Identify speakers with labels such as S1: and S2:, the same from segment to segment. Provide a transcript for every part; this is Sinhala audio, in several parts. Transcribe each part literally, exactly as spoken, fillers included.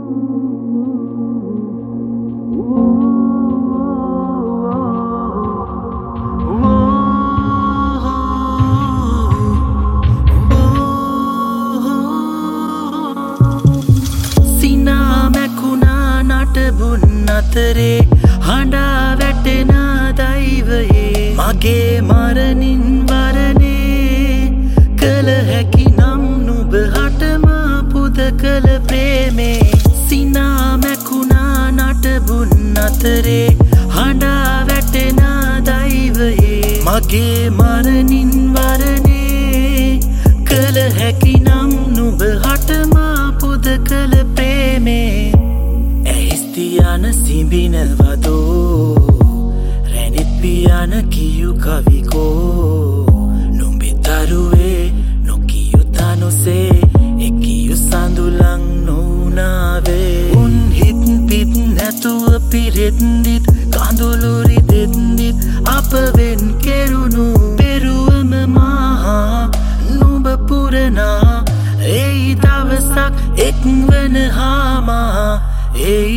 S1: අතරේ හඬා වැටෙන දෛවයේ මගේ මරණින් වරණේ කළ හැකි නම් නුඹ හටම පුද කළ ප්‍රේමේ සිනා මැකුණා නටබුන් අතරේ හඬා වැටෙන දෛවයේ මගේ මරණින් වරණේ කළ හැකි නම් නුඹ හටම පුද කළ ප්‍රේමේ Tiana simbina vado Renit piana kiyu kaviko Numbi tarue no kiyu tano se E kiyu sandulang no nave Un hit pit netu apirit dit Kanduluri dit dit Apa ven kerunu Peru ama maha Numba purana Ei davasak ek vana hama Ei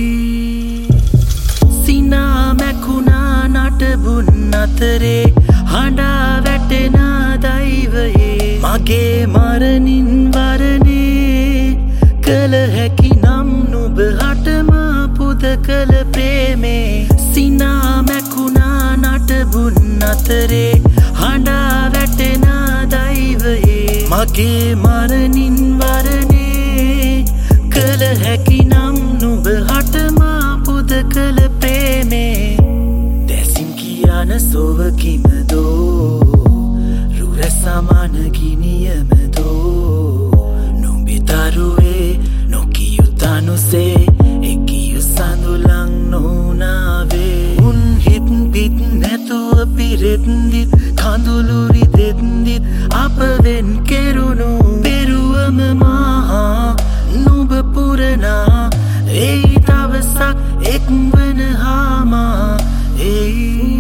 S1: සිනා මැකුණා නටබුන් අතරේ හඬා වැටෙන දෛවයේ මගේ මරණින් වරණේ කළ හැකි නම් නුඹ හටම පුද කළ ප්‍රේමේ සිනා මැකුණා නටබුන් අතරේ හඬා වැටෙන දෛවයේ මගේ මරණින් වරණේ කළ හැකි නම් නුඹ හටම පුද කළ ප්‍රේමේ දැසින් කියන සොවකිමදෝ රුර සමාන ගිනියමදෝ නුඹි තරුවේ නොකියු තනුසේ එකියු සඳුලං නොනාවේ උන් හිත් පිත් නැතුව පිරෙත්දිත් කඳුළුරි දෙත්දිත් අපවෙන් කෙරුණු පෙරුවම මහා නුඹ පුරනා Ei davasak ek vana hama Ei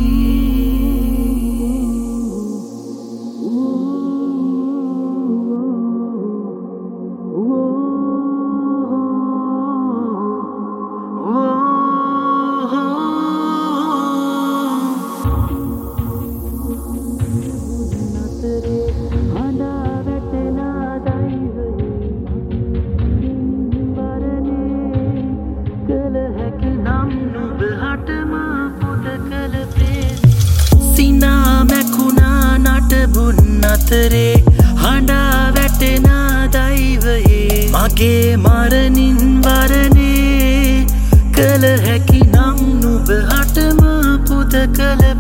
S1: සිනා මැකුණා නටබුන් අතරේ හඬා වැටෙන දෛවයේ මගේ මරණින් වරණේ කළ හැකි නම් නුඹ හටම පුද කළ